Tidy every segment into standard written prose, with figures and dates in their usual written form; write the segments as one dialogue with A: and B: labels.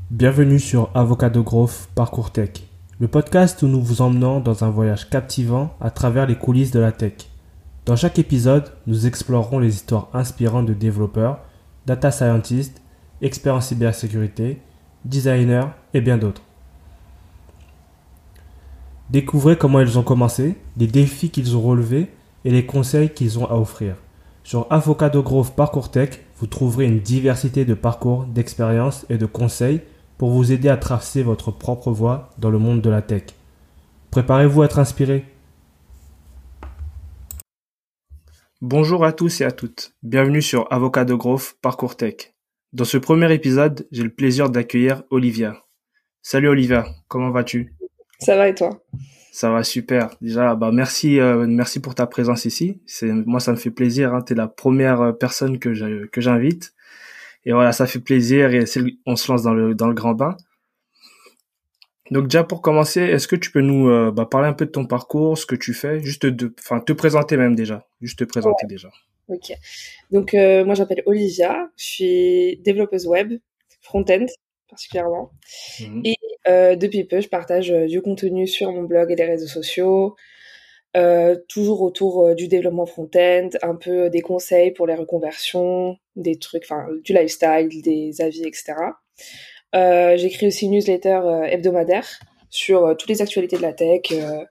A: Bienvenue sur Avocat de Growth Parcours Tech, le podcast où nous vous emmenons dans un voyage captivant à travers les coulisses de la tech. Dans chaque épisode, nous explorerons les histoires inspirantes de développeurs, data scientists, experts en cybersécurité, designers et bien d'autres. Découvrez comment ils ont commencé, les défis qu'ils ont relevés et les conseils qu'ils ont à offrir. Sur Avocat de Growth Parcours Tech, vous trouverez une diversité de parcours, d'expériences et de conseils pour vous aider à tracer votre propre voie dans le monde de la tech. Préparez-vous à être inspiré. Bonjour à tous et à toutes. Bienvenue sur Avocat de Growth Parcours Tech. Dans ce premier épisode, j'ai le plaisir d'accueillir Olivia. Salut Olivia, comment vas-tu?
B: Ça va et toi?
A: Ça va super. Déjà, merci pour ta présence ici. Moi, ça me fait plaisir. T'es la première personne que j'invite. Et voilà, ça fait plaisir et on se lance dans le grand bain. Donc déjà pour commencer, est-ce que tu peux nous parler un peu de ton parcours, ce que tu fais, te présenter même déjà, juste te présenter déjà.
B: Ok. Donc moi j'appelle Olivia, je suis développeuse web, front-end particulièrement.
A: Mhm.
B: Et depuis peu, je partage du contenu sur mon blog et les réseaux sociaux, toujours autour du développement front-end, un peu des conseils pour les reconversions, des trucs, enfin du lifestyle, des avis, etc. J'écris aussi une newsletter hebdomadaire sur toutes les actualités de la tech,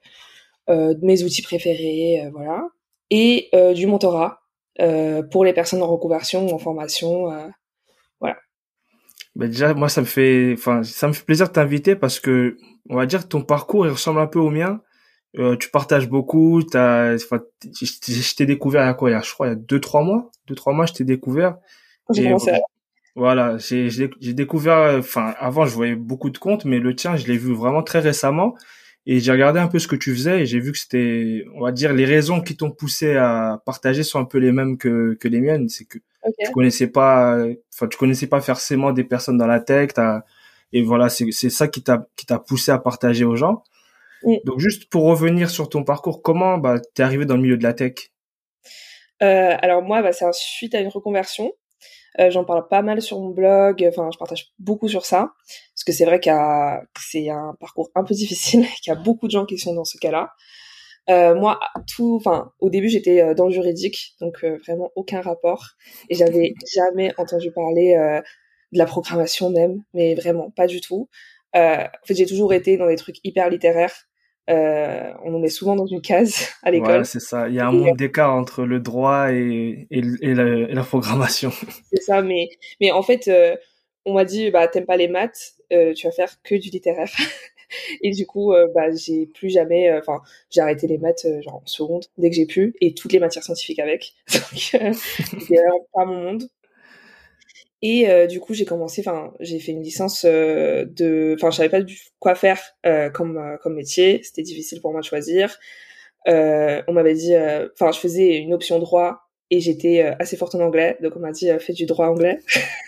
B: de mes outils préférés, voilà. Et du mentorat pour les personnes en reconversion ou en formation, voilà.
A: Déjà, moi ça me fait plaisir de t'inviter parce que on va dire que ton parcours il ressemble un peu au mien. Tu partages beaucoup, je t'ai découvert il y a quoi, je crois il y a 2-3 mois, 2-3 mois je t'ai découvert
B: J'ai
A: et
B: commencé à...
A: voilà, j'ai découvert, avant je voyais beaucoup de comptes, mais le tien, je l'ai vu vraiment très récemment et j'ai regardé un peu ce que tu faisais et j'ai vu que c'était, on va dire, les raisons qui t'ont poussé à partager sont un peu les mêmes que les miennes. C'est que
B: Ok.
A: tu connaissais pas forcément des personnes dans la tech, et voilà, c'est ça qui t'a poussé à partager aux gens.
B: Mm.
A: Donc juste pour revenir sur ton parcours, comment, t'es arrivé dans le milieu de la tech?
B: Alors moi, c'est suite à une reconversion. J'en parle pas mal sur mon blog, enfin je partage beaucoup sur ça, parce que c'est vrai que c'est un parcours un peu difficile, qu'il y a beaucoup de gens qui sont dans ce cas-là. Moi, au début j'étais dans le juridique, donc vraiment aucun rapport, et j'avais jamais entendu parler de la programmation même, mais vraiment pas du tout. En fait, j'ai toujours été dans des trucs hyper littéraires. On nous met souvent dans une case à
A: Voilà,
B: l'école.
A: c'est ça. Il y a un monde d'écart entre le droit et la programmation.
B: C'est ça, mais en fait, on m'a dit, bah, t'aimes pas les maths, tu vas faire que du littéraire. Et du coup, j'ai plus jamais, j'ai arrêté les maths, genre en seconde, dès que j'ai pu, et toutes les matières scientifiques avec. Donc, c'était vraiment pas mon monde. Et du coup, j'ai fait une licence je savais pas quoi faire comme métier. C'était difficile pour moi de choisir. On m'avait dit, je faisais une option droit et j'étais assez forte en anglais, donc on m'a dit fais du droit anglais.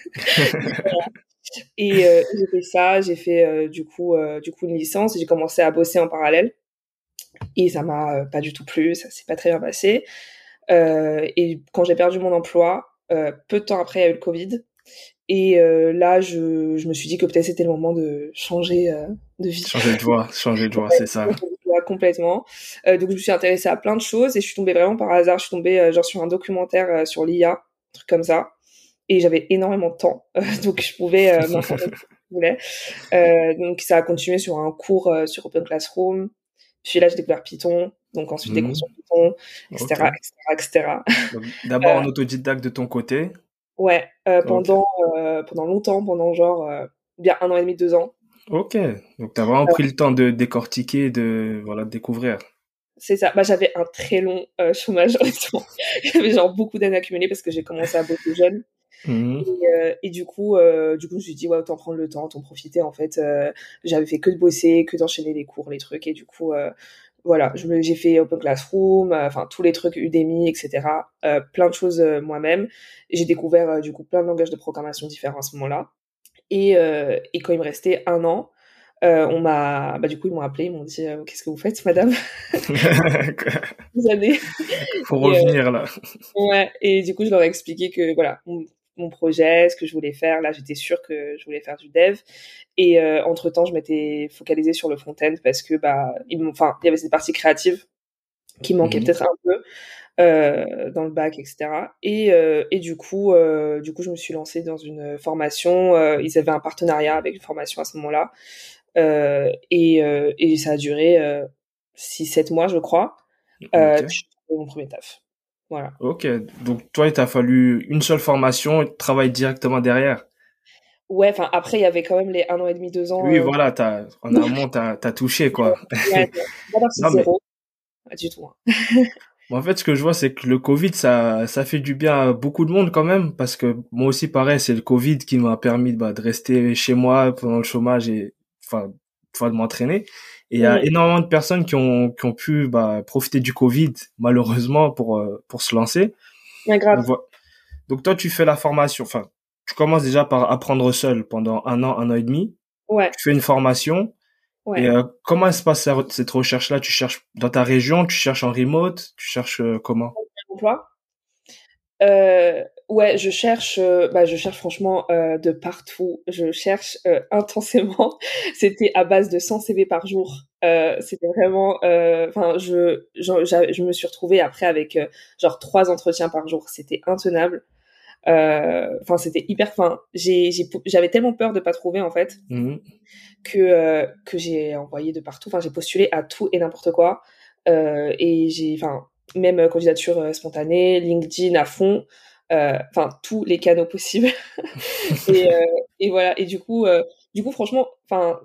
B: Et j'ai fait ça, j'ai fait du coup une licence et j'ai commencé à bosser en parallèle et ça m'a pas du tout plu, ça s'est pas très bien passé. Et quand j'ai perdu mon emploi, peu de temps après il y a eu le Covid et là je me suis dit que peut-être c'était le moment de changer de vie.
A: Changer de voie, c'est ça.
B: Complètement. Donc je me suis intéressée à plein de choses et je suis tombée vraiment par hasard. Je suis tombée genre sur un documentaire sur l'IA, un truc comme ça. Et j'avais énormément de temps, donc je pouvais m'informer comme je voulais. Donc ça a continué sur un cours sur Open Classroom. Puis là j'ai découvert Python, donc ensuite des cours sur
A: Mhm.
B: Python,
A: Ok.
B: etc., etc., etc.
A: Donc, d'abord en autodidacte de ton côté.
B: Ouais,
A: Ok.
B: pendant longtemps, pendant genre bien 1 an et demi, 2 ans.
A: Ok. Donc, t'as vraiment pris le temps de décortiquer, voilà, de découvrir.
B: C'est ça. Bah, j'avais un très long chômage, honnêtement. J'avais genre beaucoup d'années accumulées parce que j'ai commencé à bosser jeune.
A: Mhm.
B: Et du coup, je me suis dit, ouais, autant prendre le temps, autant profiter. En fait, j'avais fait que de bosser, que d'enchaîner les cours, les trucs. Et du coup, voilà, j'ai fait Open Classroom, enfin, tous les trucs Udemy, etc. Plein de choses moi-même. Et j'ai découvert, du coup, plein de langages de programmation différents à ce moment-là. Et quand il me restait 1 an, du coup, ils m'ont appelé, ils m'ont dit, qu'est-ce que vous faites, madame? Vous allez.
A: Faut
B: Et,
A: revenir là.
B: ouais, et du coup, je leur ai expliqué que voilà, mon projet, ce que je voulais faire. Là, j'étais sûre que je voulais faire du dev. Et entre-temps, je m'étais focalisée sur le front-end parce que il y avait cette partie créative qui manquait
A: Mhm.
B: peut-être un peu dans le bac, etc. Et du coup, je me suis lancée dans une formation. Ils avaient un partenariat avec une formation à ce moment-là. Et ça a duré 6-7 mois, je crois.
A: Ok.
B: Puis j'ai trouvé mon premier taf. Voilà.
A: Ok. Donc, toi, il t'a fallu une seule formation et tu travailles directement derrière.
B: Ouais, enfin, après, il y avait quand même les 1 an et demi, 2 ans.
A: Oui, voilà, en amont, t'as touché, quoi.
B: Ouais, pas partie de
A: Non, mais,
B: zéro, pas du tout. Hein.
A: en fait, ce que je vois, c'est que le Covid, ça fait du bien à beaucoup de monde quand même, parce que moi aussi, pareil, c'est le Covid qui m'a permis, de rester chez moi pendant le chômage et, de m'entraîner. Et il y a
B: Mm.
A: énormément de personnes qui ont pu, profiter du Covid, malheureusement, pour se lancer.
B: Ouais,
A: Donc,
B: grave.
A: donc toi, tu fais la formation, enfin, tu commences déjà par apprendre seul pendant 1 an et demi.
B: Ouais,
A: Tu fais une formation. Et
B: ouais.
A: comment se passe cette recherche-là? Tu cherches dans ta région, tu cherches en remote, tu cherches comment?
B: Emploi. Ouais, je cherche franchement de partout. Je cherche intensément. C'était à base de 100 CV par jour. C'était vraiment, enfin, je me suis retrouvée après avec genre 3 entretiens par jour. C'était intenable. Enfin, c'était hyper. Enfin, j'avais tellement peur de pas trouver en fait
A: Mhm.
B: que j'ai envoyé de partout. Enfin, j'ai postulé à tout et n'importe quoi. Enfin, même candidature spontanée, LinkedIn à fond, enfin, tous les canaux possibles. Et, euh, et voilà. Et du coup, franchement, enfin,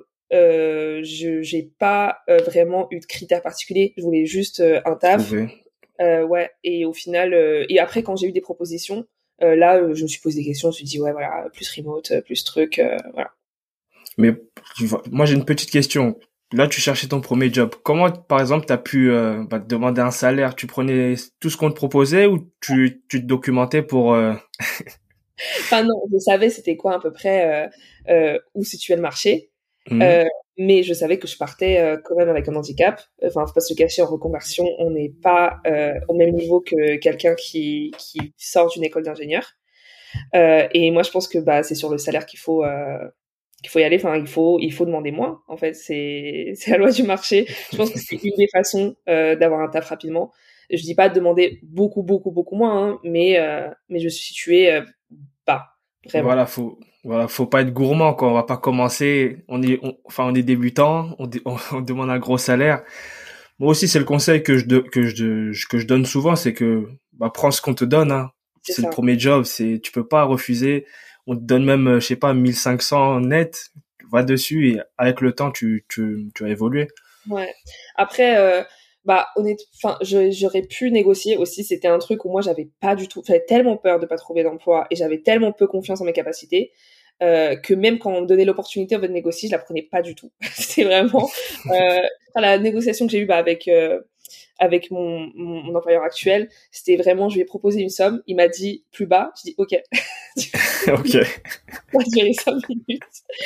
B: j'ai pas vraiment eu de critères particuliers. Je voulais juste un taf.
A: Trouver.
B: Ouais. Et au final, et après, quand j'ai eu des propositions, là, je me suis posé des questions. Je me suis dit, ouais, voilà, plus remote, plus truc, voilà.
A: Mais moi, j'ai une petite question. Là, tu cherchais ton premier job. Comment, par exemple, tu as pu te demander un salaire? Tu prenais tout ce qu'on te proposait ou tu te documentais pour...
B: Enfin non, je savais c'était quoi à peu près où situait le marché,
A: Mhm.
B: euh, mais je savais que je partais quand même avec un handicap. Enfin, faut pas se le cacher, en reconversion, on n'est pas au même niveau que quelqu'un qui sort d'une école d'ingénieur. Et moi, je pense que c'est sur le salaire qu'il faut y aller. Enfin, il faut demander moins. En fait, c'est la loi du marché. Je pense que c'est une des façons d'avoir un taf rapidement. Je dis pas de demander beaucoup, beaucoup, beaucoup moins, hein, mais je suis située bas, vraiment.
A: Voilà, faut pas être gourmand, quoi. On va pas commencer, on est débutant, on demande un gros salaire. Moi aussi, c'est le conseil que je donne souvent, c'est que, prends ce qu'on te donne, hein.
B: C'est
A: C'est le
B: ça.
A: premier job, tu peux pas refuser. On te donne même, je sais pas, 1500 net. Va dessus et avec le temps, tu vas évoluer.
B: Ouais. Après, enfin, j'aurais pu négocier aussi. C'était un truc où moi, j'avais tellement peur de pas trouver d'emploi et j'avais tellement peu confiance en mes capacités que même quand on me donnait l'opportunité en fait, de négocier, je la prenais pas du tout. C'était vraiment la négociation que j'ai eue avec mon employeur actuel. C'était vraiment, je lui ai proposé une somme, il m'a dit plus bas. Je dis ok.
A: Ok.
B: On va durer 5 minutes.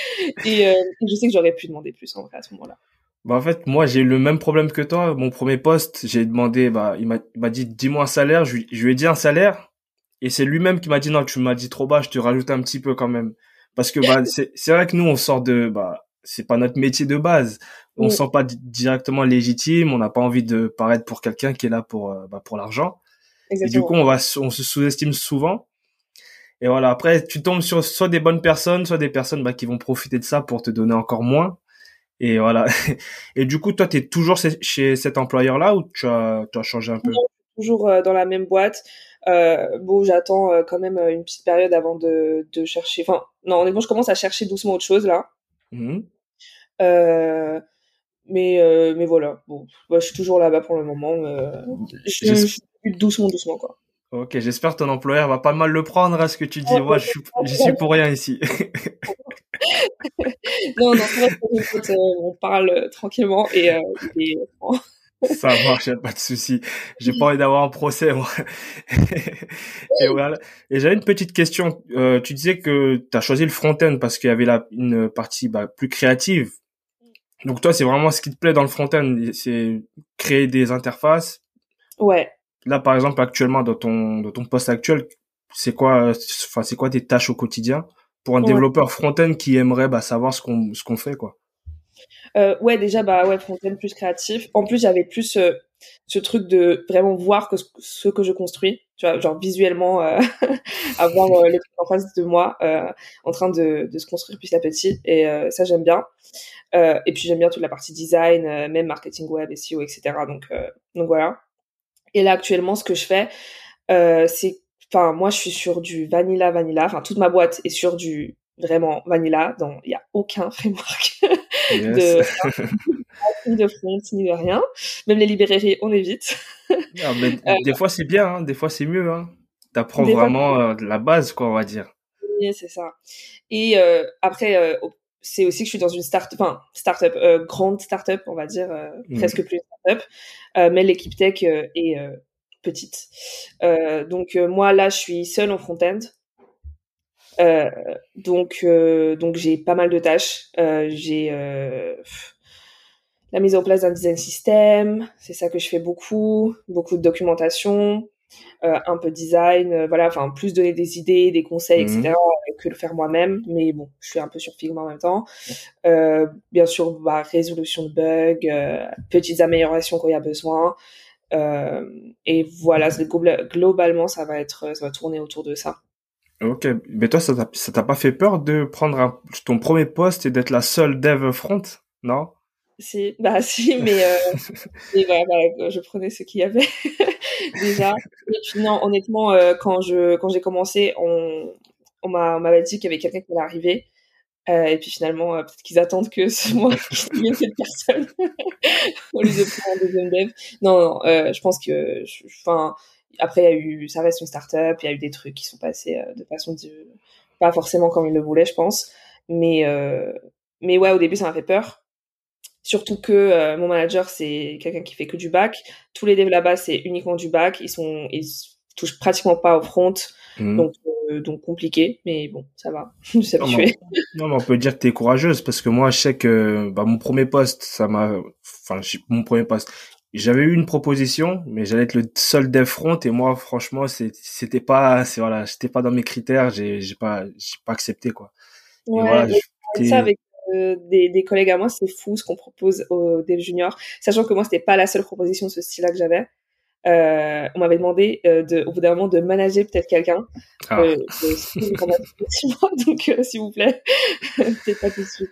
B: Et je sais que j'aurais pu demander plus en vrai à ce moment-là.
A: En fait, moi, j'ai eu le même problème que toi. Mon premier poste, j'ai demandé, il m'a dit, dis-moi un salaire. Je lui ai dit un salaire. Et c'est lui-même qui m'a dit, non, tu m'as dit trop bas, je te rajoute un petit peu quand même. Parce que, c'est vrai que nous, on sort c'est pas notre métier de base. On se
B: Mm,
A: sent pas directement légitime. On n'a pas envie de paraître pour quelqu'un qui est là pour l'argent. Et du coup,
B: exactement.
A: on se sous-estime souvent. Et voilà. Après, tu tombes sur soit des bonnes personnes, soit des personnes, qui vont profiter de ça pour te donner encore moins. Et voilà. Et du coup, toi, t'es toujours chez cet employeur-là ou tu as changé un
B: Non,
A: peu?
B: toujours dans la même boîte. Bon, j'attends quand même une petite période avant de chercher. Enfin, non, honnêtement, je commence à chercher doucement autre chose là.
A: Mhm.
B: Euh, mais voilà. Bon, je suis toujours là-bas pour le moment.
A: J'es-
B: Je débute doucement, doucement, quoi.
A: Ok, j'espère que ton employeur va pas mal le prendre à ce que tu dis.
B: Ouais,
A: Moi, j'y suis pour rien ici.
B: non, non, c'est vrai que on parle tranquillement et il est franc.
A: Ça marche, y a pas de souci. J'ai pas envie d'avoir un procès, moi. Et voilà. Et j'avais une petite question. Tu disais que tu as choisi le front-end parce qu'il y avait une partie plus créative. Donc toi, c'est vraiment ce qui te plaît dans le front-end, c'est créer des interfaces.
B: Ouais.
A: Là, par exemple, actuellement, dans ton poste actuel, c'est quoi tes tâches au quotidien pour un
B: Ouais.
A: développeur front-end qui aimerait savoir ce qu'on fait quoi.
B: Ouais, déjà, bah ouais, front-end plus créatif. En plus, j'avais plus ce truc de vraiment voir que ce que je construis, tu vois, genre visuellement, avoir le truc en face de moi, en train de se construire petit à petit. Et ça, j'aime bien. Et puis, j'aime bien toute la partie design, même marketing web, SEO, etc. Donc voilà. Et là, actuellement, ce que je fais, enfin, moi, je suis sur du vanilla. Enfin, toute ma boîte est sur du vraiment vanilla. Donc, il y a aucun framework
A: Yes.
B: de ni de front, ni de rien. Même les librairies, on évite.
A: Ah, mais des fois c'est bien, hein, des fois c'est mieux, hein. T'apprends
B: Des fois,
A: vraiment de la base, quoi, on va dire.
B: c'est ça. Et après, c'est aussi que je suis dans une start-up, grande start-up, on va dire,
A: Mm.
B: presque plus une start-up, mais l'équipe tech est petite. Moi, là, je suis seule en front-end. Euh, donc j'ai pas mal de tâches. J'ai la mise en place d'un design system, c'est ça que je fais beaucoup de documentation, un peu de design, voilà, enfin plus donner des idées, des conseils, etc.
A: Mhm.
B: Que le faire moi-même. Mais bon, je suis un peu sur Figma en même temps. Bien sûr, résolution de bugs, petites améliorations quand il y a besoin. Et voilà, globalement, ça va tourner autour de ça.
A: Ok, mais toi, ça t'a pas fait peur de prendre ton premier poste et d'être la seule dev front, non?
B: Si, bah si, mais voilà, je prenais ce qu'il y avait déjà. Et puis non, honnêtement, quand j'ai commencé, on m'avait dit qu'il y avait quelqu'un qui allait arriver. Et puis finalement, peut-être qu'ils attendent que ce soit moi qui ait cette personne au lieu de prendre un deuxième dev. Non, je pense que, enfin, après ça reste une start-up, il y a eu des trucs qui sont passés de façon pas forcément comme ils le voulaient, je pense. Mais, euh, mais ouais, au début, ça m'a fait peur. Surtout que mon manager, c'est quelqu'un qui fait que du back. Tous les devs là-bas, c'est uniquement du back. Ils touchent pratiquement pas au front.
A: Mhm.
B: Donc compliqué. Mais bon, ça va. Je suis
A: Non, mais
B: habituée.
A: non, mais on peut dire que t'es courageuse parce que moi, je sais que mon premier poste, mon premier poste, j'avais eu une proposition, mais j'allais être le seul dev front et moi, franchement, c'était pas, voilà, c'était pas dans mes critères, j'ai pas accepté quoi. Et
B: Ouais,
A: voilà,
B: mais avec ça,
A: j'étais,
B: avec des collègues à moi, c'est fou ce qu'on propose aux devs juniors. Sachant que moi, c'était pas la seule proposition de ce style-là que j'avais. On m'avait demandé au bout d'un moment de manager peut-être quelqu'un.
A: ah.
B: Je donc s'il vous plaît, peut-être pas tout de suite.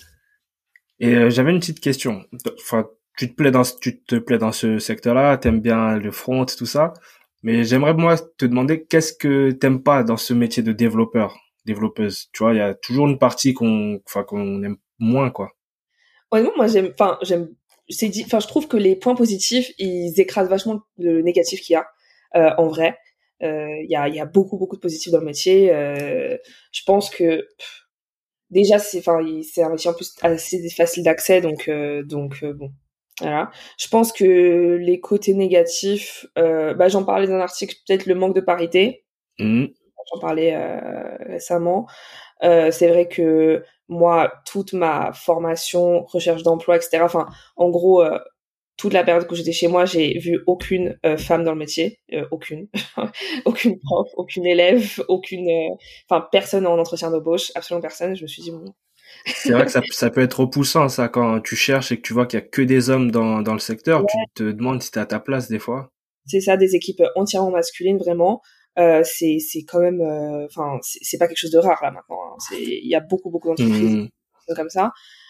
A: Et j'avais une petite question. Enfin, tu te plais dans ce secteur-là, t'aimes bien le front, tout ça. Mais j'aimerais moi te demander qu'est-ce que t'aimes pas dans ce métier de développeuse. Tu vois, il y a toujours une partie qu'on aime moins, quoi.
B: Honnêtement, moi, enfin, je trouve que les points positifs, ils écrasent vachement le négatif qu'il y a, en vrai. Il y a beaucoup de positifs dans le métier. Je pense que, déjà, c'est un métier en plus assez facile d'accès, bon. Voilà. Je pense que les côtés négatifs, j'en parlais dans un article, peut-être le manque de parité.
A: Mhm.
B: J'en parlais récemment. C'est vrai que moi, toute ma formation, recherche d'emploi, etc. Enfin, en gros, toute la période que j'étais chez moi, j'ai vu aucune femme dans le métier, aucune, aucune prof, aucune élève, enfin personne en entretien d'embauche, absolument personne. Je me suis dit bon,
A: C'est vrai que ça peut être repoussant, ça, quand tu cherches et que tu vois qu'il y a que des hommes dans le secteur, tu te demandes si t'es à ta place, des fois.
B: c'est ça, des équipes entièrement masculines, vraiment. C'est quand même, enfin, c'est pas quelque chose de rare là maintenant. Hein. Il y a beaucoup d'entreprises qui
A: Mhm.
B: sont comme ça.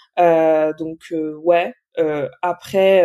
B: Ouais. Après,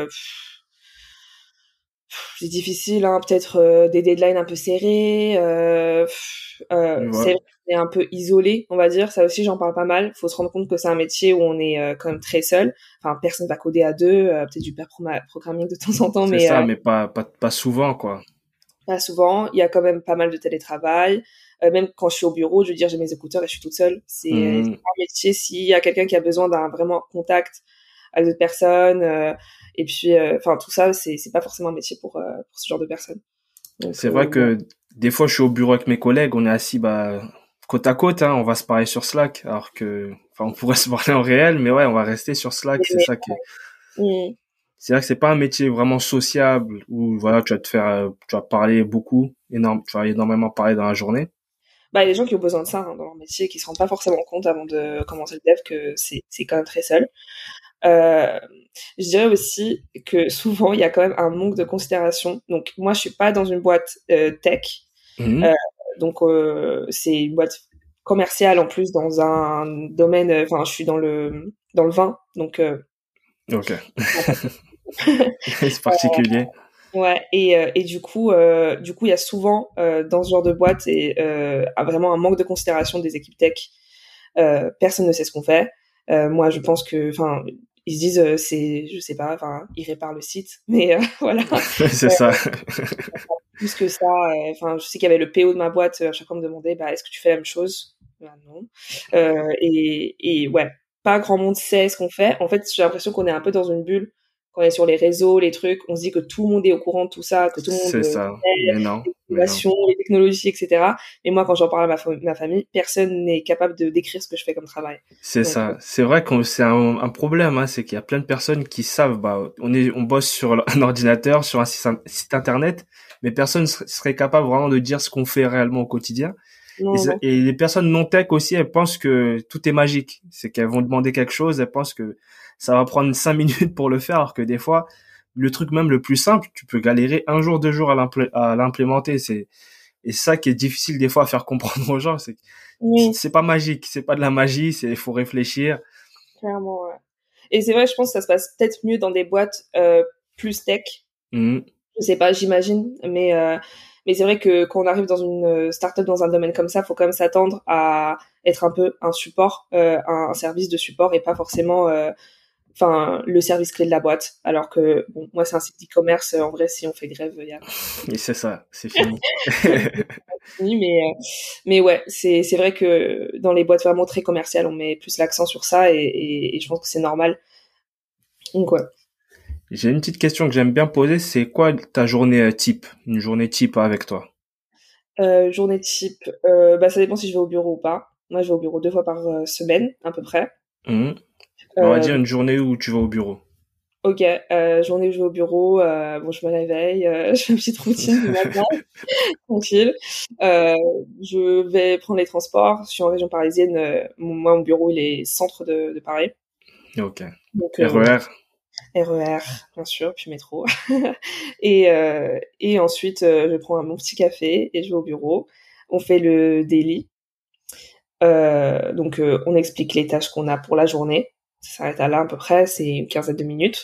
B: c'est difficile, hein, peut-être des deadlines un peu serrés.
A: Je
B: C'est
A: vois.
B: vrai qu'on est un peu isolé, on va dire. Ça aussi, j'en parle pas mal. Faut se rendre compte que c'est un métier où on est quand même très seul. Enfin, personne va coder à deux. Peut-être du pair programming de temps en temps,
A: C'est
B: mais
A: ça, mais pas souvent, quoi.
B: pas souvent. Il y a quand même pas mal de télétravail. Même quand je suis au bureau, je veux dire, j'ai mes écouteurs et je suis toute seule. C'est
A: Mhm.
B: un métier, s'il y a quelqu'un qui a besoin d'un vraiment contact avec d'autres personnes, et puis, enfin, tout ça, c'est pas forcément un métier pour ce genre de personnes.
A: C'est vrai
B: Ouais.
A: que des fois, je suis au bureau avec mes collègues, on est assis côte à côte, hein, on va se parler sur Slack, alors que, enfin, on pourrait se parler en réel, mais ouais, on va rester sur Slack.
B: Mais,
A: C'est vrai que c'est pas un métier vraiment sociable où voilà, tu vas parler beaucoup. énormément parler dans la journée.
B: Bah, il y a des gens qui ont besoin de ça dans leur métier, qui se rendent pas forcément compte avant de commencer le dev que c'est quand même très seul. Je dirais aussi que souvent il y a quand même un manque de considération. Donc moi je suis pas dans une boîte tech,
A: Mhm.
B: euh, donc c'est une boîte commerciale en plus dans un domaine. Enfin je suis dans le vin, donc
A: Ok. C'est particulier.
B: ouais, et du coup, il y a souvent dans ce genre de boîte vraiment un manque de considération des équipes tech. Personne ne sait ce qu'on fait. Moi, je pense que, enfin, ils se disent, je sais pas, enfin, ils réparent le site, mais voilà.
A: C'est ça.
B: Plus que ça, enfin, je sais qu'il y avait le PO de ma boîte, à chaque fois on me demandait, bah, est-ce que tu fais la même chose? Bah, non. Et ouais, pas grand monde sait ce qu'on fait. En fait, j'ai l'impression qu'on est un peu dans une bulle. Quand on est sur les réseaux, les trucs, on se dit que tout le monde est au courant de tout ça, que tout le monde
A: C'est ça. Mais non,
B: les
A: mais non.
B: innovations, les technologies, etc. Mais moi, quand j'en parle à ma famille, personne n'est capable de décrire ce que je fais comme travail.
A: C'est
B: Donc,
A: ça. C'est vrai que c'est un problème, hein, c'est qu'il y a plein de personnes qui savent, bah, on bosse sur un ordinateur, sur un site internet, mais personne serait capable vraiment de dire ce qu'on fait réellement au quotidien. Et,
B: non, non.
A: et les personnes non tech aussi, elles pensent que tout est magique. C'est qu'elles vont demander quelque chose, elles pensent que ça va prendre 5 minutes pour le faire, alors que des fois, le truc même le plus simple, tu peux galérer un jour, 2 jours à l'implémenter. Et ça qui est difficile des fois à faire comprendre aux gens, c'est que
B: Oui,
A: c'est pas magique, c'est pas de la magie, il faut réfléchir.
B: clairement, ouais. Et c'est vrai, je pense que ça se passe peut-être mieux dans des boîtes plus tech.
A: Mhm.
B: Je sais pas, j'imagine, mais c'est vrai que quand on arrive dans une startup dans un domaine comme ça, faut quand même s'attendre à être un peu un support, un service de support et pas forcément, enfin, le service clé de la boîte. Alors que bon, moi c'est un site e-commerce, en vrai, si on fait grève, il y a
A: Et c'est ça, c'est fini.
B: fini, mais ouais, c'est vrai que dans les boîtes vraiment très commerciales, on met plus l'accent sur ça et je pense que c'est normal. Donc ouais.
A: J'ai une petite question que j'aime bien poser, c'est quoi ta journée type? Une journée type avec toi?
B: Journée type, bah ça dépend si je vais au bureau ou pas. Moi, je vais au bureau 2 fois par semaine à peu près.
A: Mhm. On va dire
B: Euh,
A: une journée où tu vas au bureau.
B: ok, journée où je vais au bureau, bon, je me réveille, je fais une petite routine du matin, tranquille. Euh, je vais prendre les transports. Je suis en région parisienne. Moi, mon bureau, il est centre de Paris.
A: Ok.
B: Donc,
A: RER.
B: RER, bien sûr, puis métro. Et ensuite, je prends mon petit café et je vais au bureau. On fait le daily. Donc, on explique les tâches qu'on a pour la journée. Ça s'arrête à là à peu près, c'est une quinzaine de minutes.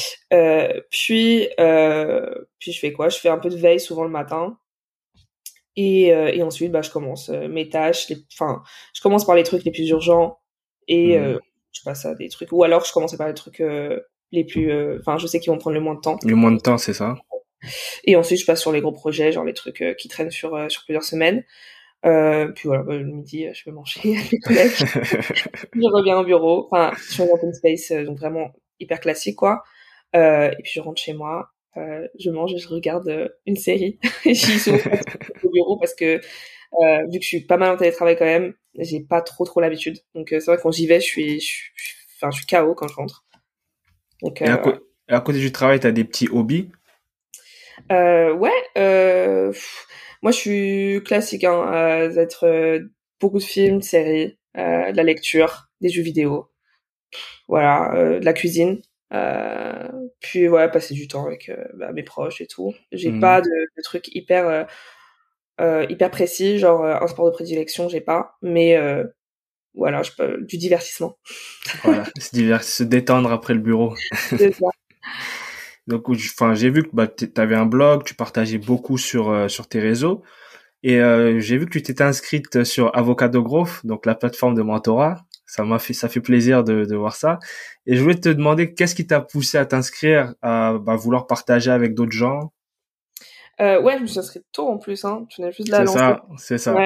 B: Puis je fais quoi? Je fais un peu de veille souvent le matin. Et ensuite, bah, je commence mes tâches. Enfin, je commence par les trucs les plus urgents et
A: Mhm.
B: je passe à des trucs. Ou alors, je commence par les trucs les plus. Enfin, je sais qu'ils vont prendre le moins de temps.
A: Le moins de temps, c'est ça?
B: Et ensuite, je passe sur les gros projets, genre les trucs qui traînent sur plusieurs semaines. Puis voilà, bah, le midi, je vais manger avec mes collègues. Je reviens au bureau. Enfin, je suis en open space, donc vraiment hyper classique, quoi. Et puis je rentre chez moi, je mange et je regarde une série. Et je suis souvent pas au bureau parce que vu que je suis pas mal en télétravail quand même, j'ai pas trop l'habitude. Donc c'est vrai que quand j'y vais, enfin, je suis KO quand je rentre. Donc
A: Et
B: voilà.
A: à côté du travail, t'as des petits hobbies?
B: Ouais, moi je suis classique, hein, d'être beaucoup de films, de séries, de la lecture, des jeux vidéo, voilà, de la cuisine. Euh, Puis voilà, passer du temps avec bah, mes proches et tout. J'ai
A: Mhm.
B: pas de trucs hyper précis, genre un sport de prédilection, j'ai pas, mais voilà, je peux du divertissement.
A: Voilà, se détendre après le bureau.
B: C'est ça.
A: Donc, enfin, j'ai vu que bah, t'avais un blog, tu partageais beaucoup sur tes réseaux. Et j'ai vu que tu t'étais inscrite sur Avocado Growth, donc la plateforme de mentorat. Ça fait plaisir de voir ça. Et je voulais te demander qu'est-ce qui t'a poussé à t'inscrire, à bah, vouloir partager avec d'autres gens.
B: Ouais, je me suis inscrite tôt en plus, hein. Tu venais juste de la
A: C'est
B: lancer.
A: ça, c'est ça.
B: Ouais.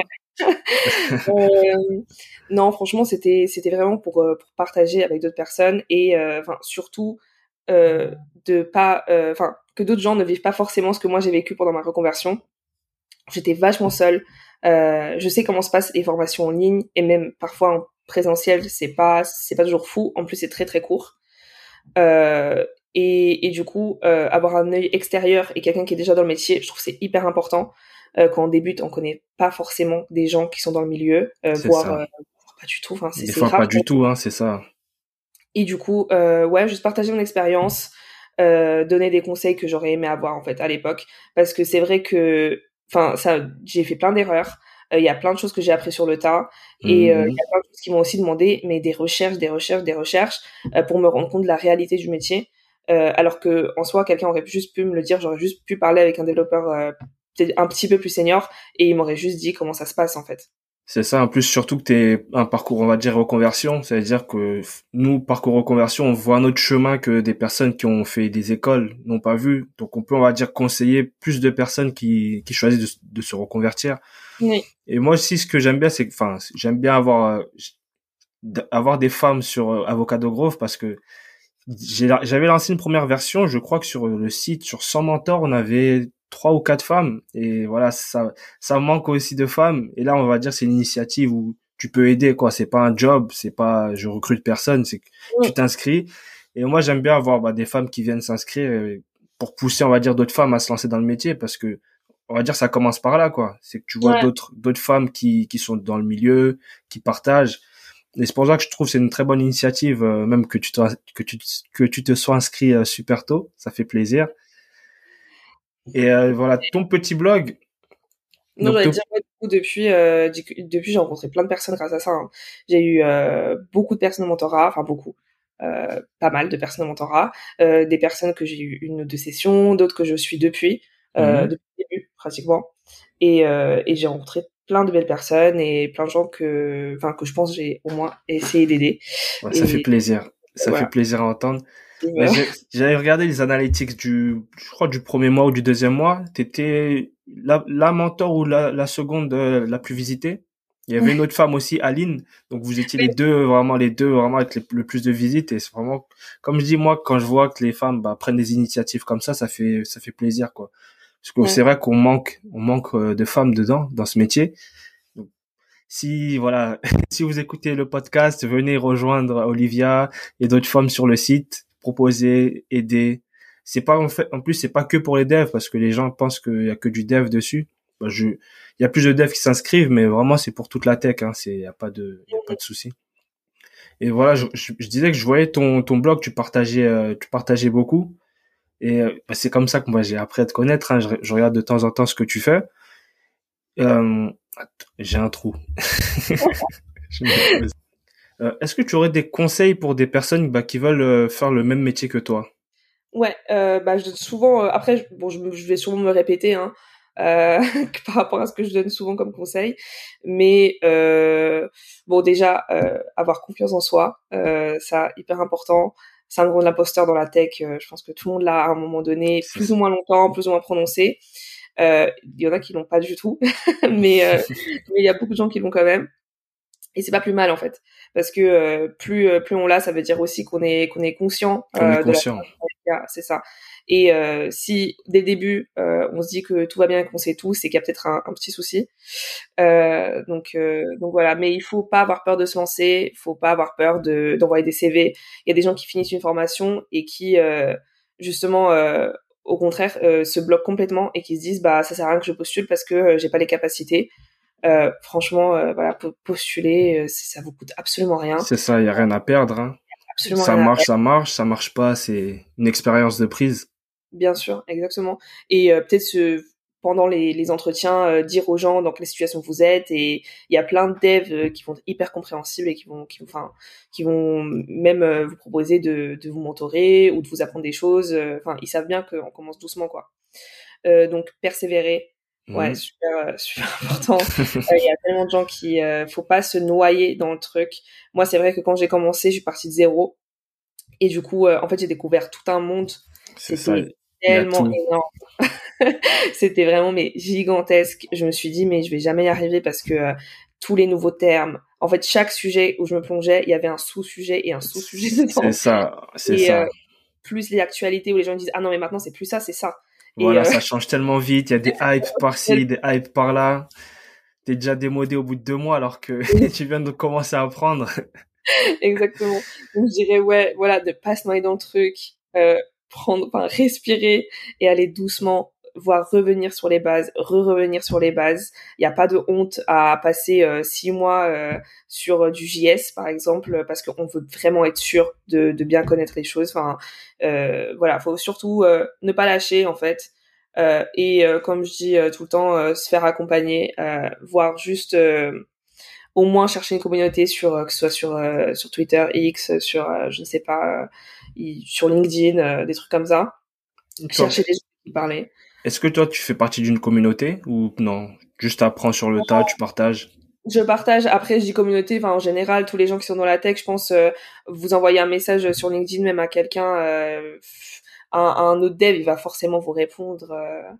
B: Non, franchement, c'était vraiment pour partager avec d'autres personnes et enfin surtout de pas enfin que d'autres gens ne vivent pas forcément ce que moi j'ai vécu pendant ma reconversion. J'étais vachement seule. Je sais comment se passent les formations en ligne et même parfois en présentiel, c'est pas toujours fou. En plus, c'est très court. Euh, et du coup, avoir un œil extérieur et quelqu'un qui est déjà dans le métier, je trouve que c'est hyper important. Quand on débute, on connaît pas forcément des gens qui sont dans le milieu,
A: C'est
B: voire
A: ça.
B: pas du tout. Enfin,
A: Des
B: c'est
A: fois, pas
B: rare.
A: du tout, hein, c'est ça.
B: Et du coup, ouais, juste partager mon expérience, donner des conseils que j'aurais aimé avoir en fait à l'époque, parce que c'est vrai que, enfin, ça, j'ai fait plein d'erreurs. Il y a plein de choses que j'ai appris sur le tas, et il y a
A: Mhm.
B: plein de choses qui m'ont aussi demandé, mais des recherches, pour me rendre compte de la réalité du métier. Alors que en soi, quelqu'un aurait juste pu me le dire, j'aurais juste pu parler avec un développeur peut-être un petit peu plus senior, et il m'aurait juste dit comment ça se passe en fait.
A: C'est ça, en plus, surtout que t'es un parcours, on va dire, reconversion. C'est-à-dire que nous, parcours reconversion, on voit notre chemin que des personnes qui ont fait des écoles n'ont pas vu. Donc, on peut, on va dire, conseiller plus de personnes qui choisissent de se reconvertir.
B: Oui,
A: Et moi aussi, ce que j'aime bien, c'est que, enfin, j'aime bien avoir des femmes sur Avocado Grove parce que j'avais lancé une première version. Je crois que sur le site, sur 100 mentors, on avait 3 ou 4 femmes. Et voilà, ça manque aussi de femmes. Et là, on va dire, c'est une initiative où tu peux aider, quoi. C'est pas un job, c'est pas, je recrute personne, c'est que tu
B: oui,
A: t'inscris. Et moi, j'aime bien avoir, des femmes qui viennent s'inscrire pour pousser, on va dire, d'autres femmes à se lancer dans le métier parce que, on va dire, ça commence par là, quoi. C'est que tu vois
B: ouais.
A: d'autres femmes qui sont dans le milieu, qui partagent. Et c'est pour ça que je trouve que c'est une très bonne initiative, même que tu te sois inscrit super tôt, ça fait plaisir. Et voilà, ton petit blog.
B: Non,
A: Donc
B: j'allais dire, ouais, du coup, depuis, j'ai rencontré plein de personnes grâce à ça, hein. J'ai eu beaucoup de personnes au mentorat, enfin beaucoup, pas mal de personnes au mentorat, des personnes que j'ai eu une ou deux sessions, d'autres que je suis
A: mhm.
B: depuis le début pratiquement, et j'ai rencontré plein de belles personnes et plein de gens que je pense j'ai au moins essayé d'aider.
A: Ouais, ça fait
B: Et
A: plaisir. Ça fait
B: voilà.
A: plaisir à entendre.
B: Et
A: Mais
B: voilà.
A: j'avais regardé les analytics je crois du premier mois ou du deuxième mois. T'étais la mentor ou la seconde la plus visitée. Il y avait une autre femme aussi, Aline. Donc vous étiez les deux vraiment avec le plus de visites. Et c'est vraiment, comme je dis moi, quand je vois que les femmes prennent des initiatives comme ça fait plaisir quoi. Parce que
B: Ouais.
A: c'est vrai on manque de femmes dedans dans ce métier. Donc, si voilà, si vous écoutez le podcast, venez rejoindre Olivia et d'autres femmes sur le site, proposer, aider. C'est pas en plus c'est pas que pour les devs parce que les gens pensent qu'il y a que du dev dessus. Il y a plus de devs qui s'inscrivent, mais vraiment c'est pour toute la tech. Hein, il y a pas de souci. Et voilà, je disais que je voyais ton blog, tu partageais beaucoup. Et c'est comme ça que moi j'ai appris à te connaître. Hein, je regarde de temps en temps ce que tu fais. J'ai un trou. Je me pose. Est-ce que tu aurais des conseils pour des personnes qui veulent faire le même métier que toi?
B: Ouais, bah, je donne souvent, après, bon, je vais sûrement me répéter, hein, euh, par rapport à ce que je donne souvent comme conseil, mais bon, déjà, avoir confiance en soi, ça, hyper important. Syndrome de l'imposteur dans la tech, je pense que tout le monde l'a à un moment donné,
A: C'est
B: plus ou
A: ça.
B: moins longtemps, plus ou moins prononcé. Il y en a qui l'ont pas du tout, mais il y a beaucoup de gens qui l'ont quand même. Et c'est pas plus mal en fait, parce que plus on l'a, ça veut dire aussi qu'on est conscient
A: Qu'on est
B: de la
A: conscient.
B: c'est ça. Et si dès le début on se dit que tout va bien et qu'on sait tout, c'est qu'il y a peut-être un petit souci. Donc voilà, mais il faut pas avoir peur de se lancer, il faut pas avoir peur d'envoyer des CV. Il y a des gens qui finissent une formation et qui justement au contraire se bloquent complètement et qui se disent bah ça sert à rien que je postule parce que j'ai pas les capacités. Franchement, voilà, postuler, ça vous coûte absolument rien,
A: C'est ça, il y a rien à perdre. Hein.
B: absolument rien à perdre.
A: Ça marche pas, c'est une expérience de prise.
B: Bien sûr, exactement. Et peut-être pendant les entretiens, dire aux gens dans quelle situation vous êtes. Et il y a plein de devs qui vont être hyper compréhensibles et qui vont même vous proposer de vous mentorer ou de vous apprendre des choses. Enfin, ils savent bien qu'on commence doucement, quoi. Donc persévérer, ouais,
A: Mhm.
B: super, super important. Il y a tellement de gens qui, faut pas se noyer dans le truc. Moi, c'est vrai que quand j'ai commencé, je suis partie de zéro. Et du coup, en fait, j'ai découvert tout un monde.
A: C'est ça,
B: C'était
A: il y a
B: tellement
A: tout.
B: énorme. C'était vraiment mais gigantesque. Je me suis dit mais je vais jamais y arriver parce que tous les nouveaux termes. En fait, chaque sujet où je me plongeais, il y avait un sous-sujet et un sous-sujet
A: C'est
B: dedans.
A: ça, c'est
B: Et
A: ça.
B: plus les actualités où les gens disent ah non mais maintenant c'est plus ça, c'est ça. Et
A: Voilà, ça change tellement vite. Il y a des hypes par-ci, des hypes par-là. T'es déjà démodé au bout de 2 mois alors que tu viens de commencer à apprendre.
B: exactement. Donc je dirais ouais, voilà, de pas se noyer dans le truc, prendre, enfin respirer et aller doucement. voir revenir sur les bases, revenir sur les bases. Il n'y a pas de honte à passer 6 mois sur du JS, par exemple, parce qu'on veut vraiment être sûr de bien connaître les choses. Enfin, voilà, faut surtout ne pas lâcher, en fait. Et comme je dis tout le temps, se faire accompagner, voire juste au moins chercher une communauté sur que ce soit sur Twitter X, sur je ne sais pas, sur LinkedIn, des trucs comme ça.
A: Toi,
B: Chercher des gens qui parlaient.
A: est-ce que toi, tu fais partie d'une communauté ou non? Juste apprends sur le tas, tu partages?
B: Je partage, après je dis communauté, enfin en général tous les gens qui sont dans la tech, je pense vous envoyez un message sur LinkedIn même à quelqu'un, un autre dev, il va forcément vous répondre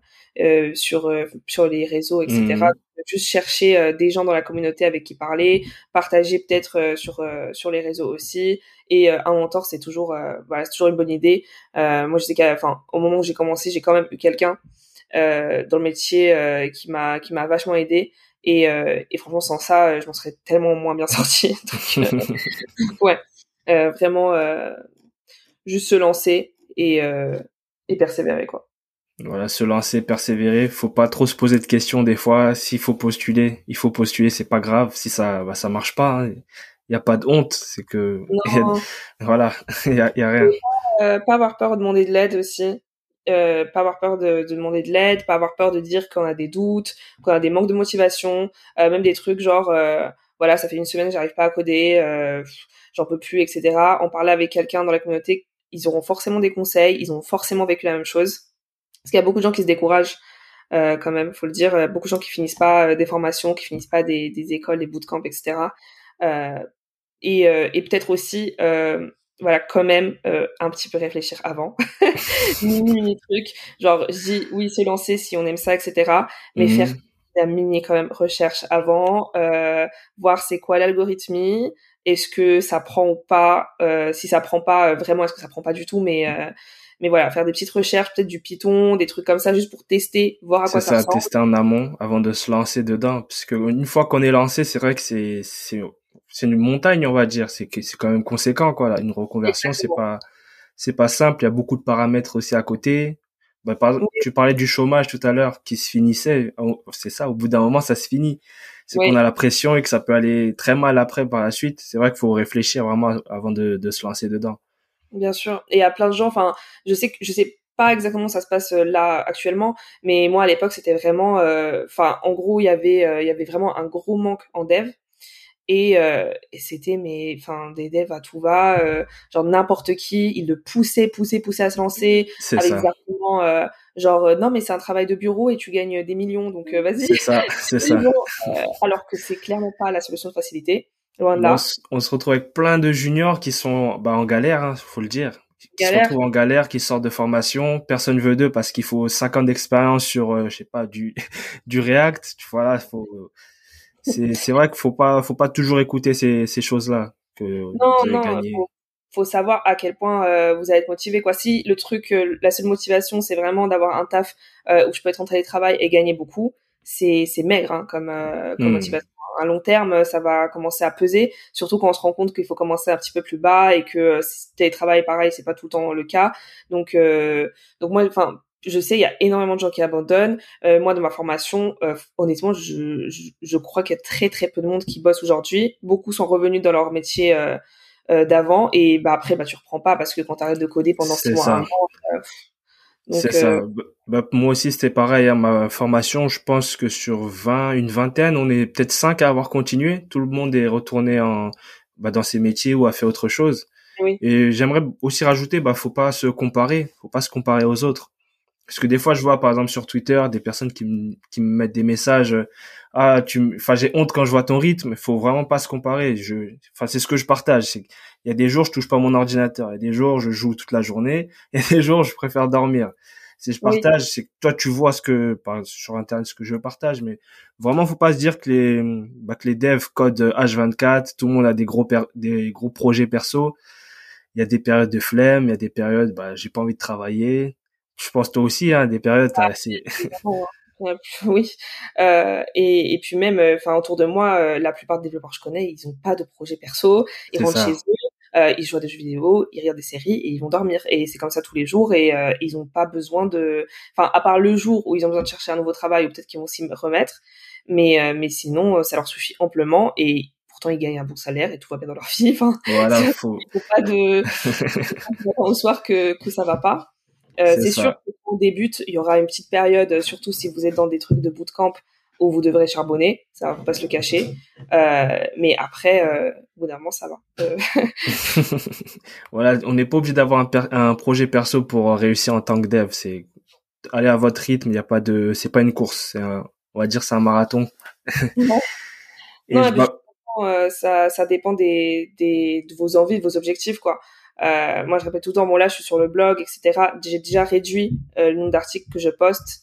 B: sur les réseaux, etc.
A: Mhm.
B: Juste chercher des gens dans la communauté avec qui parler, partager peut-être sur les réseaux aussi. Et un mentor c'est toujours voilà, c'est toujours une bonne idée. Moi je sais enfin au moment où j'ai commencé, j'ai quand même eu quelqu'un dans le métier qui m'a vachement aidé. Et franchement, sans ça, je m'en serais tellement moins bien sortie. Donc, ouais, vraiment, juste se lancer et persévérer, quoi.
A: Voilà, se lancer, persévérer, faut pas trop se poser de questions des fois. S'il faut postuler, il faut postuler, c'est pas grave. Si ça, ça marche pas, hein. Il y a pas de honte, c'est que,
B: Non,
A: voilà, il y a rien.
B: pas avoir peur de demander de l'aide aussi. Pas avoir peur de demander de l'aide, pas avoir peur de dire qu'on a des doutes, qu'on a des manques de motivation, même des trucs genre, voilà, ça fait une semaine que j'arrive pas à coder, j'en peux plus, etc. En parler avec quelqu'un dans la communauté, ils auront forcément des conseils, ils ont forcément vécu la même chose. Parce qu'il y a beaucoup de gens qui se découragent, quand même, faut le dire. Beaucoup de gens qui finissent pas des formations, qui finissent pas des écoles, des bootcamps, etc. Euh, et peut-être aussi, voilà, quand même, un petit peu réfléchir avant. Mini truc. Genre, je dis oui, se lancer si on aime ça, etc. Mais faire
A: Mhm.
B: la mini quand même recherche avant, voir c'est quoi l'algorithmie, est-ce que ça prend ou pas, si ça prend pas, vraiment, est-ce que ça prend pas du tout, mais voilà, faire des petites recherches, peut-être du Python, des trucs comme ça, juste pour tester, voir à
A: C'est
B: quoi ça
A: ça,
B: ressemble.
A: tester en amont avant de se lancer dedans. Parce que une fois qu'on est lancé, c'est vrai que c'est une montagne, on va dire. C'est quand même conséquent, quoi. Là. Une reconversion,
B: Exactement.
A: c'est pas simple. Il y a beaucoup de paramètres aussi à côté. Bah,
B: Oui,
A: tu parlais du chômage tout à l'heure qui se finissait. C'est ça. Au bout d'un moment, ça se finit. C'est qu'on
B: oui.
A: a la pression et que ça peut aller très mal après par la suite. C'est vrai qu'il faut réfléchir vraiment avant de se lancer dedans.
B: Bien sûr. Et il y a plein de gens, enfin, je sais pas exactement ça se passe là actuellement, mais moi à l'époque c'était vraiment, enfin, en gros il y avait vraiment un gros manque en dev et c'était mais, enfin, des devs à tout va, genre n'importe qui, ils le poussaient à se lancer
A: C'est
B: avec des
A: ça.
B: arguments genre non mais c'est un travail de bureau et tu gagnes des millions donc vas-y.
A: C'est ça. C'est ça.
B: Bon, alors que c'est clairement pas la solution de facilité, loin de
A: Bon,
B: là.
A: on se retrouve avec plein de juniors qui sont bah, en galère, hein, faut le dire, qui se
B: Galère.
A: retrouvent en galère, qui sortent de formation, personne veut d'eux parce qu'il faut 5 ans d'expérience sur, je sais pas, du du React. Voilà, c'est vrai qu'il faut pas toujours écouter ces choses-là que
B: Non,
A: vous allez
B: non,
A: gagner.
B: faut savoir à quel point vous allez être motivé, quoi. Si le truc, la seule motivation, c'est vraiment d'avoir un taf où je peux être en télétravail et gagner beaucoup, c'est maigre hein, comme
A: Hmm,
B: motivation. À long terme, ça va commencer à peser, surtout quand on se rend compte qu'il faut commencer un petit peu plus bas et que télétravail, pareil, c'est pas tout le temps le cas. Donc, donc moi, enfin, je sais, il y a énormément de gens qui abandonnent. Moi, dans ma formation, honnêtement, je crois qu'il y a très très peu de monde qui bosse aujourd'hui. Beaucoup sont revenus dans leur métier d'avant et bah après bah tu reprends pas parce que quand tu arrêtes de coder pendant six
A: c'est
B: mois un
A: ça.
B: an
A: C'est
B: donc
A: ça. Moi aussi, c'était pareil à ma formation. Je pense que sur 20, une vingtaine, on est peut-être 5 à avoir continué. Tout le monde est retourné dans ses métiers ou a fait autre chose.
B: oui
A: Et j'aimerais aussi rajouter, faut pas se comparer. Faut pas se comparer aux autres. Parce que des fois, je vois, par exemple, sur Twitter, des personnes qui me mettent des messages, enfin, j'ai honte quand je vois ton rythme. Il faut vraiment pas se comparer. Enfin, c'est ce que je partage. Il y a des jours, je touche pas mon ordinateur. Il y a des jours, je joue toute la journée. Il y a des jours, je préfère dormir. Si je
B: oui
A: partage, c'est que toi, tu vois sur Internet, ce que je partage. Mais vraiment, faut pas se dire que les devs codent H24. Tout le monde a des gros projets perso. Il y a des périodes de flemme. Il y a des périodes, j'ai pas envie de travailler. Je pense toi aussi, hein, des périodes, t'as assez.
B: évidemment, hein. Oui et puis même enfin autour de moi la plupart des développeurs que je connais ils ont pas de projet perso ils
A: C'est
B: rentrent chez
A: ça.
B: eux ils jouent à des jeux vidéo, ils regardent des séries et ils vont dormir. Et c'est comme ça tous les jours et ils ont pas besoin de... Enfin, à part le jour où ils ont besoin de chercher un nouveau travail ou peut-être qu'ils vont s'y remettre, mais sinon, ça leur suffit amplement et pourtant ils gagnent un bon salaire et tout va bien dans leur vie. Enfin,
A: Voilà, faut.
B: il faut pas de... au soir que ça va pas.
A: C'est
B: C'est sûr
A: ça.
B: que quand on débute, il y aura une petite période, surtout si vous êtes dans des trucs de bootcamp où vous devrez charbonner, ça va pas se le cacher. Mais après, au bout d'un moment, ça va.
A: Voilà, on n'est pas obligé d'avoir un projet perso pour réussir en tant que dev. C'est aller à votre rythme. Il y a pas de, c'est pas une course. On va dire, c'est un marathon.
B: Ouais.
A: Et
B: Non, et
A: je,
B: puis
A: bah,
B: justement, ça dépend de vos envies, de vos objectifs, quoi. Moi, je répète tout le temps, bon là, je suis sur le blog, etc. J'ai déjà réduit le nombre d'articles que je poste.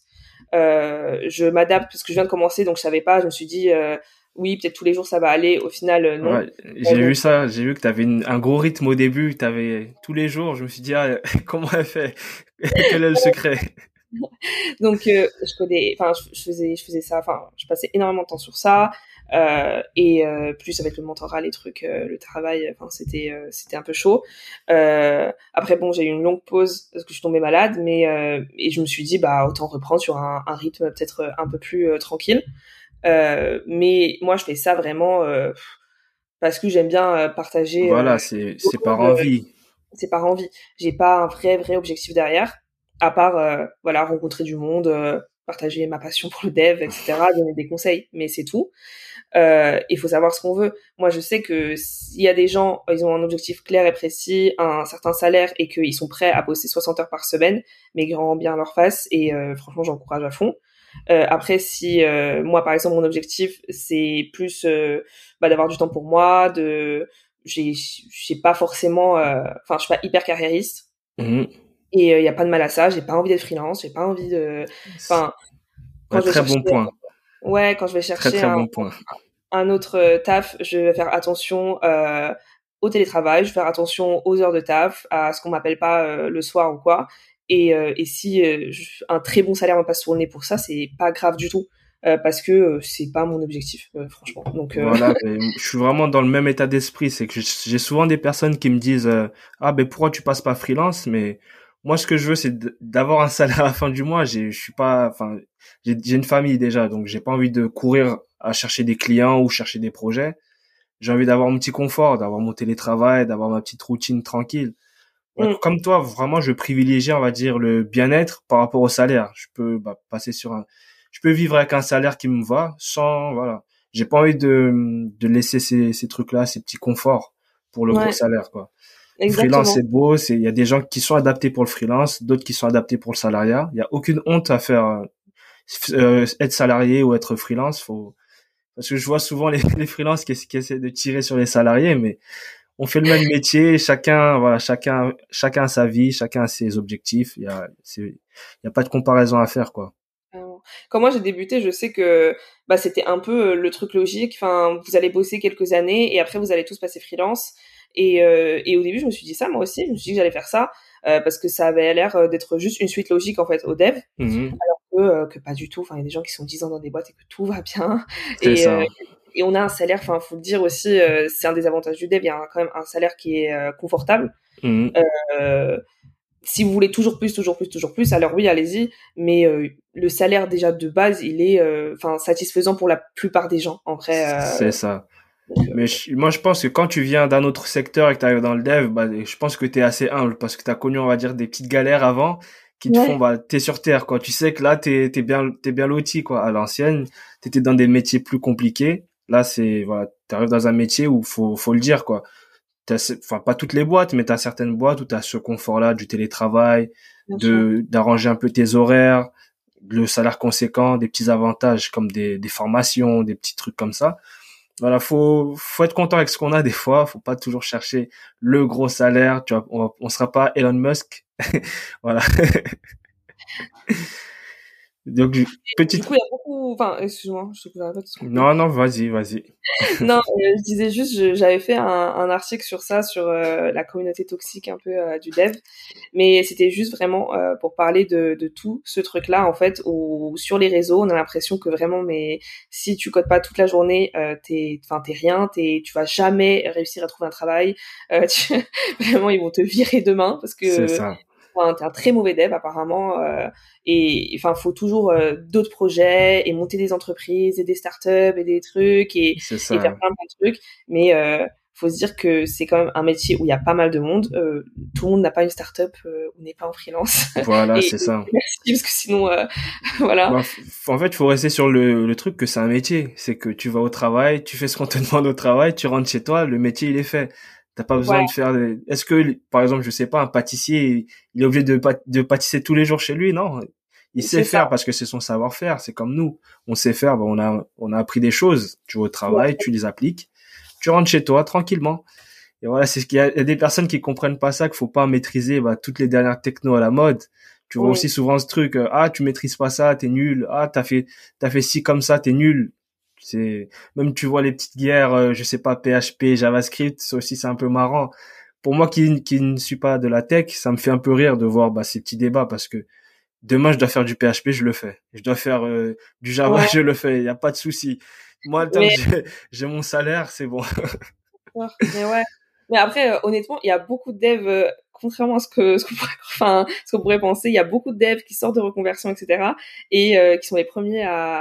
B: Je m'adapte parce que je viens de commencer, donc je savais pas. Je me suis dit, oui, peut-être tous les jours ça va aller. Au final, non.
A: ouais, j'ai vu
B: Donc,
A: ça. J'ai vu que tu avais un gros rythme au début. Tu avais tous les jours. Je me suis dit, ah, comment elle fait? Quel est le secret?
B: donc je connais, enfin, je faisais ça. Enfin, je passais énormément de temps sur ça. Et plus avec le mentorat, les trucs, le travail, enfin c'était un peu chaud. Après bon, j'ai eu une longue pause parce que je suis tombée malade, mais et je me suis dit bah autant reprendre sur un rythme peut-être un peu plus tranquille. Mais moi je fais ça vraiment parce que j'aime bien partager
A: Voilà, c'est par
B: euh,
A: envie.
B: c'est par envie. J'ai pas un vrai objectif derrière, à part voilà rencontrer du monde, partager ma passion pour le dev, etc., donner des conseils, mais c'est tout. Il faut savoir ce qu'on veut. Moi, je sais que s'il y a des gens, ils ont un objectif clair et précis, un certain salaire et qu'ils sont prêts à bosser 60 heures par semaine, mais grand bien leur face. Et franchement, j'encourage à fond. Après, si moi, par exemple, mon objectif, c'est plus d'avoir du temps pour moi, j'ai pas forcément, enfin, je suis pas hyper carriériste.
A: Mhm.
B: Et il y a pas de mal à ça. J'ai pas envie d'être freelance. J'ai pas envie de, enfin, quand
A: Ouais,
B: je vais
A: très
B: chercher,
A: bon point.
B: ouais, quand je vais
A: Très
B: chercher
A: très bon point.
B: un autre taf, je vais faire attention au télétravail, je vais faire attention aux heures de taf, à ce qu'on m'appelle pas le soir ou quoi. Et si un très bon salaire me passe sur le nez pour ça, c'est pas grave du tout. Parce que c'est pas mon objectif, franchement. Donc,
A: Voilà, ben, je suis vraiment dans le même état d'esprit. C'est que j'ai souvent des personnes qui me disent ah ben pourquoi tu passes pas freelance? Mais moi ce que je veux c'est d'avoir un salaire à la fin du mois. Je suis pas, enfin j'ai une famille déjà, donc j'ai pas envie de courir à chercher des clients ou chercher des projets. J'ai envie d'avoir mon petit confort, d'avoir mon télétravail, d'avoir ma petite routine tranquille. Ouais,
B: mm,
A: comme toi, vraiment, je privilégie, on va dire, le bien-être par rapport au salaire. Je peux passer je peux vivre avec un salaire qui me va sans, voilà. J'ai pas envie de laisser ces trucs-là, ces petits conforts pour le gros
B: ouais,
A: salaire, quoi. Freelance,
B: exactement.
A: c'est beau, il y a des gens qui sont adaptés pour le freelance, d'autres qui sont adaptés pour le salariat. Il y a aucune honte à faire, être salarié ou être freelance. Parce que je vois souvent les freelances qui essaient de tirer sur les salariés, mais on fait le même métier, chacun a sa vie, chacun a ses objectifs. Il y a pas de comparaison à faire, quoi.
B: Quand moi j'ai débuté, je sais que bah, c'était un peu le truc logique. Enfin, vous allez bosser quelques années et après vous allez tous passer freelance. Et au début, je me suis dit ça moi aussi. Je me suis dit que j'allais faire ça parce que ça avait l'air d'être juste une suite logique en fait au dev,
A: Mhm.
B: que pas du tout. Enfin, il y a des gens qui sont 10 ans dans des boîtes et que tout va bien.
A: C'est
B: Et,
A: ça.
B: et on a un salaire. Enfin, faut le dire aussi, c'est un des avantages du dev. Il y a quand même un salaire qui est confortable.
A: Mhm.
B: Euh, Si vous voulez toujours plus, alors oui, allez-y. Mais le salaire déjà de base, il est enfin satisfaisant pour la plupart des gens. En vrai,
A: C'est ça.
B: donc,
A: Mais moi, je pense que quand tu viens d'un autre secteur et que tu arrives dans le dev, bah, je pense que tu es assez humble parce que tu as connu, on va dire, des petites galères avant qui te font,
B: ouais,
A: bah, t'es sur terre, quoi. Tu sais que là, t'es bien loti, quoi. À l'ancienne, t'étais dans des métiers plus compliqués. Là, voilà, t'arrives dans un métier où faut le dire, quoi. Enfin, pas toutes les boîtes, mais t'as certaines boîtes où t'as ce confort-là du télétravail,
B: bien sûr.
A: d'arranger un peu tes horaires, le salaire conséquent, des petits avantages comme des formations, des petits trucs comme ça. Voilà, faut être content avec ce qu'on a des fois. Faut pas toujours chercher le gros salaire. Tu vois, on sera pas Elon Musk. Voilà. Donc,
B: Du
A: petite...
B: coup, il y a beaucoup, enfin, excuse-moi, je te coupe, pas de te couper.
A: Non, non, vas-y, vas-y.
B: Non, je disais juste, j'avais fait un article sur ça, sur la communauté toxique un peu du dev, mais c'était juste vraiment pour parler de tout ce truc-là, en fait, où sur les réseaux, on a l'impression que vraiment, mais si tu codes pas toute la journée, enfin, t'es rien, tu vas jamais réussir à trouver un travail. Vraiment, ils vont te virer demain parce
A: C'est
B: que
A: ça.
B: enfin, t'es un très mauvais dev apparemment. Et enfin, faut toujours d'autres projets et monter des entreprises et des startups et des trucs
A: C'est
B: et faire
A: ça.
B: plein de trucs. Mais faut se dire que c'est quand même un métier où il y a pas mal de monde. Tout le monde n'a pas une startup ou n'est pas en freelance.
A: Voilà,
B: Et
A: c'est ça.
B: merci parce que sinon, voilà.
A: Bah, en fait, il faut rester sur le truc que c'est un métier. C'est que tu vas au travail, tu fais ce qu'on te demande au travail, tu rentres chez toi, le métier, il est fait. T'as pas besoin
B: Voilà.
A: de faire Est-ce que, par exemple, je sais pas, un pâtissier, il est obligé de pâtisser tous les jours chez lui? Non. Il sait
B: C'est ça.
A: faire parce que c'est son savoir-faire. C'est comme nous. On sait faire, bah, on a appris des choses. Tu vas au travail,
B: Ouais.
A: tu les appliques. Tu rentres chez toi, tranquillement. Et voilà, c'est ce qu'il y a. Il y a des personnes qui comprennent pas ça, qu'il faut pas maîtriser, bah, toutes les dernières technos à la mode. Tu vois
B: Oui.
A: aussi souvent ce truc, ah, tu maîtrises pas ça, t'es nul. Ah, t'as fait ci comme ça, t'es nul. C'est, même tu vois les petites guerres, je sais pas, PHP, JavaScript, ça aussi c'est un peu marrant. Pour moi qui ne suis pas de la tech, ça me fait un peu rire de voir, bah, ces petits débats parce que demain je dois faire du PHP, je le fais. Je dois faire, du Java,
B: Ouais.
A: je le fais. Il y a pas de souci. Moi, tant que
B: Mais
A: j'ai mon salaire, c'est bon.
B: Mais ouais. Mais après, honnêtement, il y a beaucoup de devs, contrairement à ce qu'on pourrait, enfin, ce qu'on pourrait penser, il y a beaucoup de devs qui sortent de reconversion, etc. Et qui sont les premiers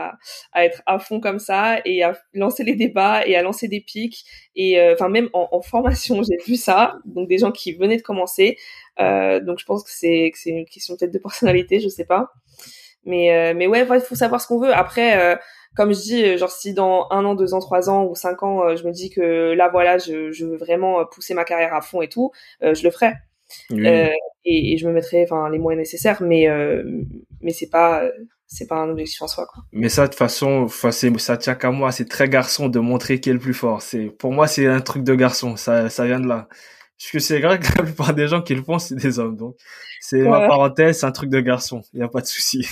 B: à être à fond comme ça et à lancer les débats et à lancer des pics. Et enfin, même en formation, j'ai vu ça. Donc des gens qui venaient de commencer. Donc je pense que c'est une question peut-être de personnalité, je sais pas. Mais ouais, il faut savoir ce qu'on veut. Après, comme je dis, genre si dans 1 an, 2 ans, 3 ans ou 5 ans, je me dis que là, voilà, je veux vraiment pousser ma carrière à fond et tout, je le ferai. Euh,
A: Oui.
B: et je me mettrai, enfin, les moyens nécessaires. Mais c'est pas un objectif en soi, quoi.
A: Mais ça, de toute façon, enfin, ça tient qu'à moi. C'est très garçon de montrer qui est le plus fort. Pour moi, c'est un truc de garçon. Ça vient de là. Parce que c'est vrai que la plupart des gens qui le font, c'est des hommes. Donc, c'est ma
B: Ouais.
A: parenthèse, c'est un truc de garçon. Il n'y a pas de souci.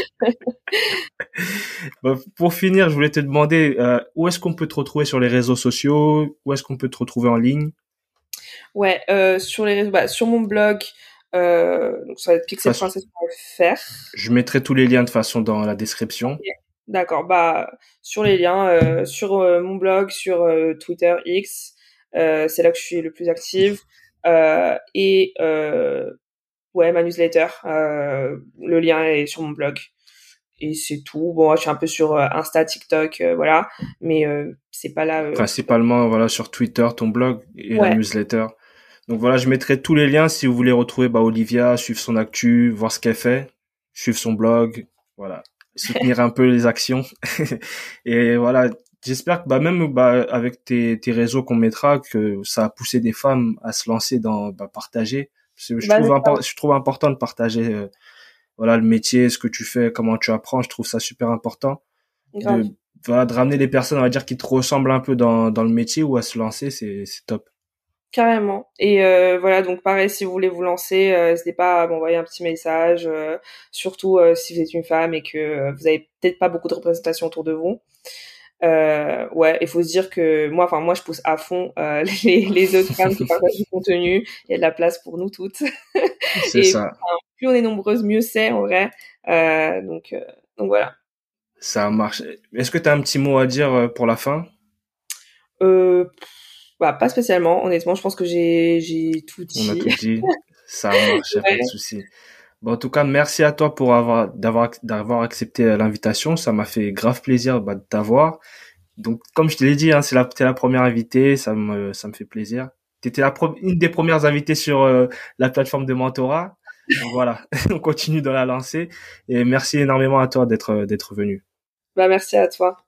A: Bon, pour finir, je voulais te demander, où est-ce qu'on peut te retrouver sur les réseaux sociaux? Où est-ce qu'on peut te retrouver en ligne?
B: Ouais, sur les réseaux, bah, sur mon blog, donc ça va être
A: De toute façon,
B: pixelprincess.fr.
A: je mettrai tous les liens de façon dans la description.
B: D'accord, bah sur les liens, sur mon blog, sur Twitter X, c'est là que je suis le plus active, et ouais, ma newsletter, le lien est sur mon blog et c'est tout. Bon, je suis un peu sur Insta, TikTok, voilà, mais c'est pas là.
A: Principalement, voilà, sur Twitter, ton blog et la
B: Ouais,
A: newsletter. Donc voilà, je mettrai tous les liens si vous voulez retrouver bah, Olivia, suivre son actu, voir ce qu'elle fait, suivre son blog, voilà, soutenir un peu les actions. Et voilà, j'espère que bah, même bah, avec tes réseaux qu'on mettra, que ça a poussé des femmes à se lancer dans bah, partager. Parce que
B: bah c'est ça,
A: je trouve important de partager voilà le métier, ce que tu fais, comment tu apprends. Je trouve ça super important
B: grave.
A: de voilà, de ramener les personnes, on va dire, qui te ressemblent un peu dans le métier ou à se lancer, c'est top.
B: Carrément. Et voilà, donc pareil, si vous voulez vous lancer, n'hésitez pas à m'envoyer un petit message, surtout si vous êtes une femme et que vous avez peut-être pas beaucoup de représentation autour de vous. Ouais, il faut se dire que moi, je pousse à fond les autres femmes qui partagent du contenu. Il y a de la place pour nous toutes.
A: C'est
B: Et
A: ça.
B: enfin, plus on est nombreuses, mieux c'est en vrai. Donc voilà.
A: Ça marche. Est-ce que tu as un petit mot à dire pour la fin?
B: Pff, bah, pas spécialement, honnêtement. Je pense que j'ai tout
A: On a
B: dit.
A: tout dit. Ça marche, y a pas de
B: Ouais,
A: souci. Bon, en tout cas, merci à toi pour d'avoir accepté l'invitation. Ça m'a fait grave plaisir bah, de t'avoir. Donc, comme je te l'ai dit, hein, t'es la première invitée. Ça me fait plaisir. T'étais une des premières invitées sur la plateforme de mentorat. Donc voilà, on continue dans la lancée. Et merci énormément à toi d'être venu.
B: bah merci à toi.